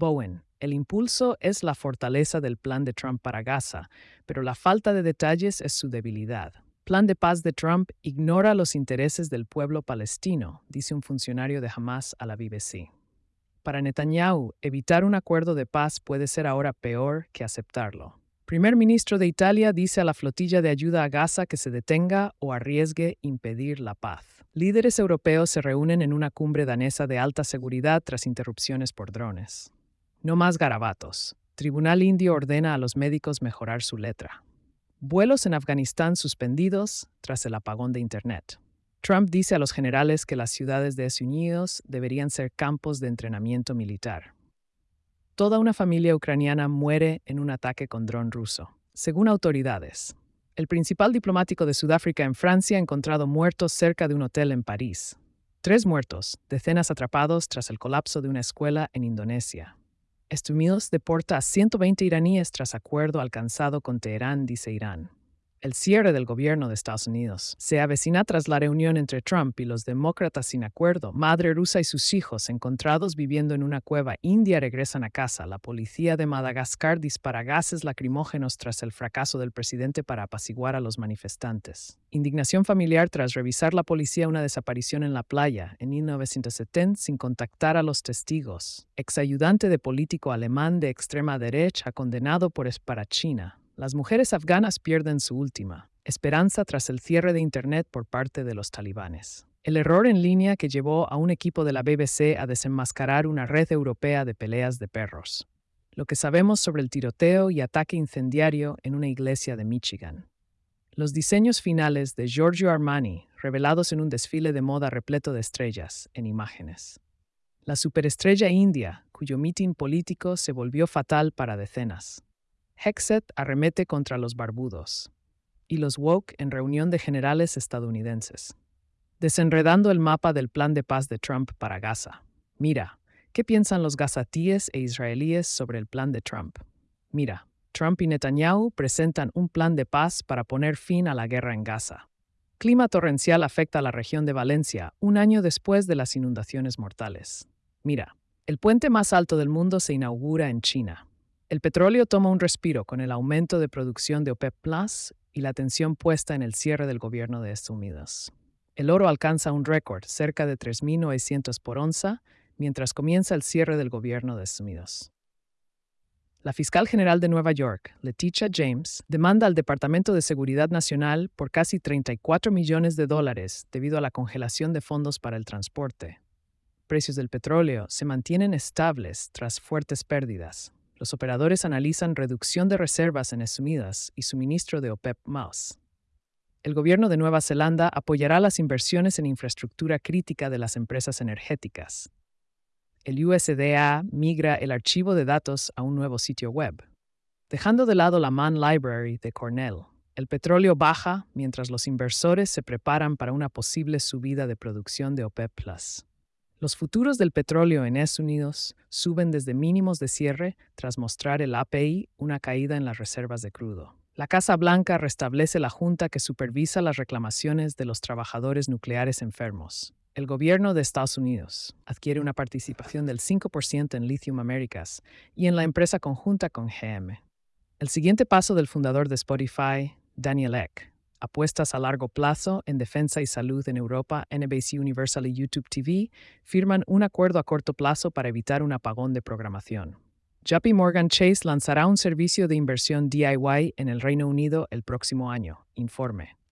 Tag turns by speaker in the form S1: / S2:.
S1: Bowen, el impulso es la fortaleza del plan de Trump para Gaza, pero la falta de detalles es su debilidad. Plan de paz de Trump ignora los intereses del pueblo palestino, dice un funcionario de Hamas a la BBC. Para Netanyahu, evitar un acuerdo de paz puede ser ahora peor que aceptarlo. Primer ministro de Italia dice a la flotilla de ayuda a Gaza que se detenga o arriesgue impedir la paz. Líderes europeos se reúnen en una cumbre danesa de alta seguridad tras interrupciones por drones. No más garabatos. Tribunal indio ordena a los médicos mejorar su letra. Vuelos en Afganistán suspendidos tras el apagón de Internet. Trump dice a los generales que las ciudades de Estados Unidos deberían ser campos de entrenamiento militar. Toda una familia ucraniana muere en un ataque con dron ruso, según autoridades. El principal diplomático de Sudáfrica en Francia ha encontrado muertos cerca de un hotel en París. 3 muertos, decenas atrapados tras el colapso de una escuela en Indonesia. Estados Unidos deporta a 120 iraníes tras acuerdo alcanzado con Teherán, dice Irán. El cierre del gobierno de Estados Unidos se avecina tras la reunión entre Trump y los demócratas sin acuerdo. Madre rusa y sus hijos, encontrados viviendo en una cueva india, regresan a casa. La policía de Madagascar dispara gases lacrimógenos tras el fracaso del presidente para apaciguar a los manifestantes. Indignación familiar tras revisar la policía una desaparición en la playa en 1970 sin contactar a los testigos. Exayudante de político alemán de extrema derecha condenado por esparachina. Las mujeres afganas pierden su última esperanza tras el cierre de Internet por parte de los talibanes. El error en línea que llevó a un equipo de la BBC a desenmascarar una red europea de peleas de perros. Lo que sabemos sobre el tiroteo y ataque incendiario en una iglesia de Michigan. Los diseños finales de Giorgio Armani, revelados en un desfile de moda repleto de estrellas en imágenes. La superestrella india, cuyo mitin político se volvió fatal para decenas. Hexet arremete contra los barbudos. Y los woke en reunión de generales estadounidenses. Desenredando el mapa del plan de paz de Trump para Gaza. Mira, ¿qué piensan los gazatíes e israelíes sobre el plan de Trump? Mira, Trump y Netanyahu presentan un plan de paz para poner fin a la guerra en Gaza. Clima torrencial afecta a la región de Valencia un año después de las inundaciones mortales. Mira, el puente más alto del mundo se inaugura en China. El petróleo toma un respiro con el aumento de producción de OPEP Plus y la atención puesta en el cierre del gobierno de Estados Unidos. El oro alcanza un récord, cerca de 3.900 por onza, mientras comienza el cierre del gobierno de Estados Unidos. La fiscal general de Nueva York, Letitia James, demanda al Departamento de Seguridad Nacional por casi $34 millones debido a la congelación de fondos para el transporte. Precios del petróleo se mantienen estables tras fuertes pérdidas. Los operadores analizan reducción de reservas en Estados Unidos y suministro de OPEP+. El gobierno de Nueva Zelanda apoyará las inversiones en infraestructura crítica de las empresas energéticas. El USDA migra el archivo de datos a un nuevo sitio web. Dejando de lado la Mann Library de Cornell, el petróleo baja mientras los inversores se preparan para una posible subida de producción de OPEP+. Los futuros del petróleo en Estados Unidos suben desde mínimos de cierre tras mostrar el API una caída en las reservas de crudo. La Casa Blanca restablece la junta que supervisa las reclamaciones de los trabajadores nucleares enfermos. El gobierno de Estados Unidos adquiere una participación del 5% en Lithium Americas y en la empresa conjunta con GM. El siguiente paso del fundador de Spotify, Daniel Ek. Apuestas a largo plazo en defensa y salud en Europa, NBC Universal y YouTube TV firman un acuerdo a corto plazo para evitar un apagón de programación. JP Morgan Chase lanzará un servicio de inversión DIY en el Reino Unido el próximo año, informe.